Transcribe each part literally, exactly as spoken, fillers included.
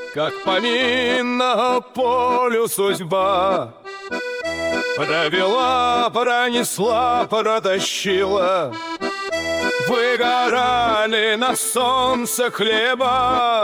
Как по минному полю судьба провела, пронесла, протащила. Выгорали на солнце хлеба,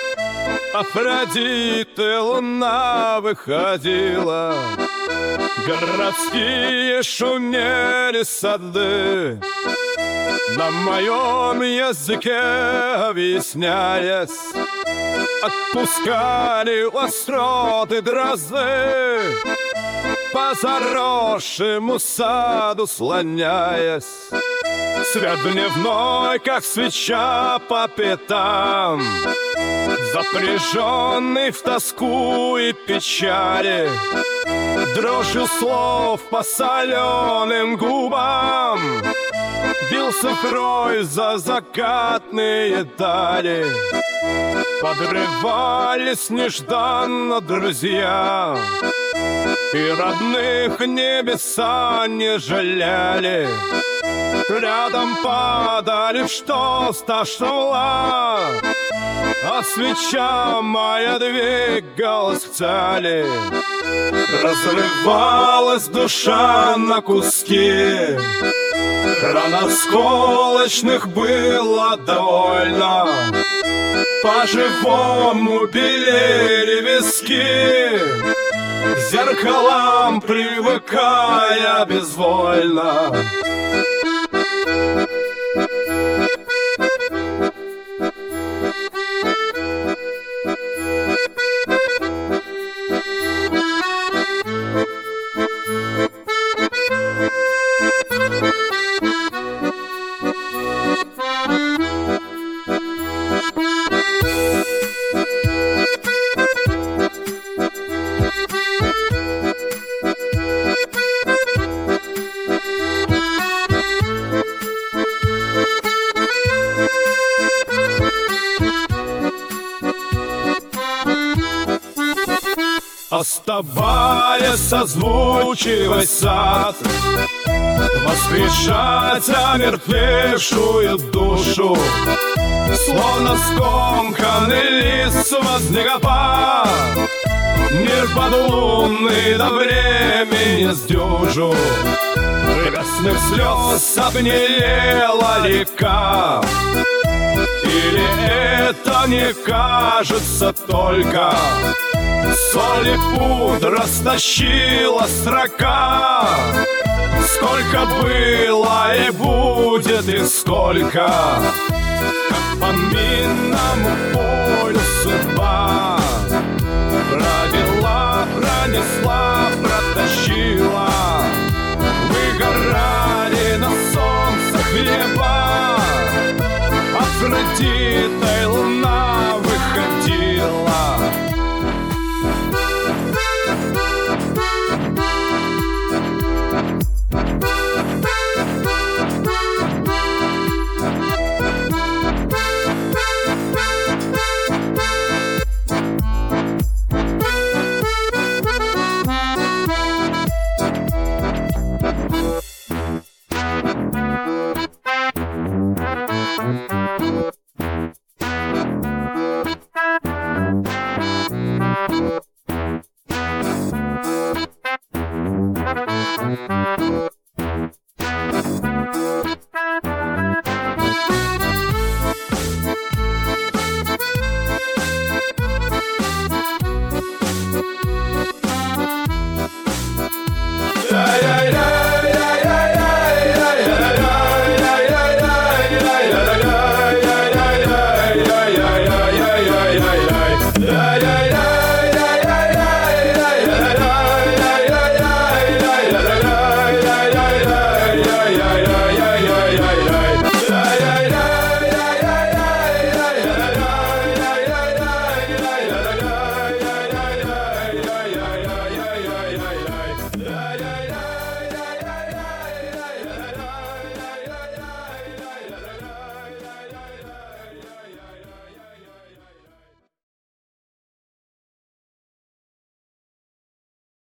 Афродиты луна выходила. Городские шумели сады, на моем языке объясняясь, отпускали остроты дрозды, по заросшему саду слоняясь. Свет дневной, как свеча по пятам, запряженный в тоску и печали, дрожью слов по соленым губам бился крой за закатные дали. Подрывались нежданно друзья, и родных небеса не жалели. Рядом падали, в что стошнула, а свеча моя двигалась в цели. Разрывалась душа на куски, ран осколочных было довольно. По-живому белели виски, к зеркалам привыкая безвольно. Оставаясь, созвучивай сад, воскрешать омертвевшую душу, словно скомканный лист во снегопад. Мир подлунный до времени сдюжу, красных слез обнелела река. Или это не кажется только, соль и пудра стащила строка. Сколько было и будет, и сколько, как по минному полю судьба провела, пронесла, протащила. Выгорали на солнце хлеба, Афродитой луна выходила. Thank you.